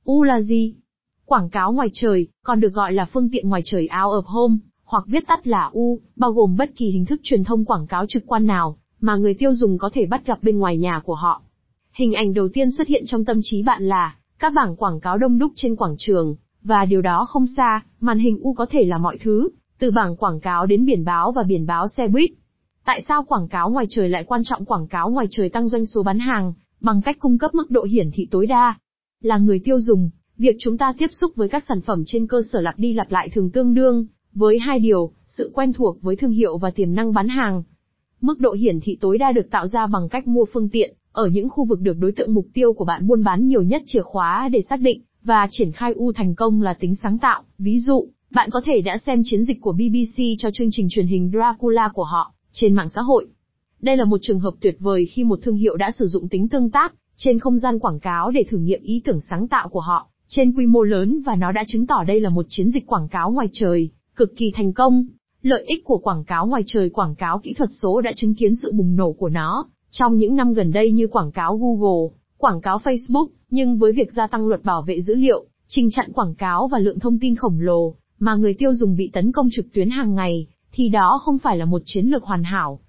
U là gì? Quảng cáo ngoài trời, còn được gọi là phương tiện ngoài trời out of home, hoặc viết tắt là U, bao gồm bất kỳ hình thức truyền thông quảng cáo trực quan nào mà người tiêu dùng có thể bắt gặp bên ngoài nhà của họ. Hình ảnh đầu tiên xuất hiện trong tâm trí bạn là các bảng quảng cáo đông đúc trên quảng trường, và điều đó không xa, màn hình U có thể là mọi thứ, từ bảng quảng cáo đến biển báo và biển báo xe buýt. Tại sao quảng cáo ngoài trời lại quan trọng? Quảng cáo ngoài trời tăng doanh số bán hàng bằng cách cung cấp mức độ hiển thị tối đa. Là người tiêu dùng, việc chúng ta tiếp xúc với các sản phẩm trên cơ sở lặp đi lặp lại thường tương đương với hai điều, sự quen thuộc với thương hiệu và tiềm năng bán hàng. Mức độ hiển thị tối đa được tạo ra bằng cách mua phương tiện ở những khu vực được đối tượng mục tiêu của bạn buôn bán nhiều nhất. Chìa khóa để xác định và triển khai U thành công là tính sáng tạo. Ví dụ, bạn có thể đã xem chiến dịch của BBC cho chương trình truyền hình Dracula của họ trên mạng xã hội. Đây là một trường hợp tuyệt vời khi một thương hiệu đã sử dụng tính tương tác trên không gian quảng cáo để thử nghiệm ý tưởng sáng tạo của họ trên quy mô lớn, và nó đã chứng tỏ đây là một chiến dịch quảng cáo ngoài trời cực kỳ thành công. Lợi ích của quảng cáo ngoài trời. Quảng cáo kỹ thuật số đã chứng kiến sự bùng nổ của nó trong những năm gần đây, như quảng cáo Google, quảng cáo Facebook, nhưng với việc gia tăng luật bảo vệ dữ liệu, trình chặn quảng cáo và lượng thông tin khổng lồ mà người tiêu dùng bị tấn công trực tuyến hàng ngày, thì đó không phải là một chiến lược hoàn hảo.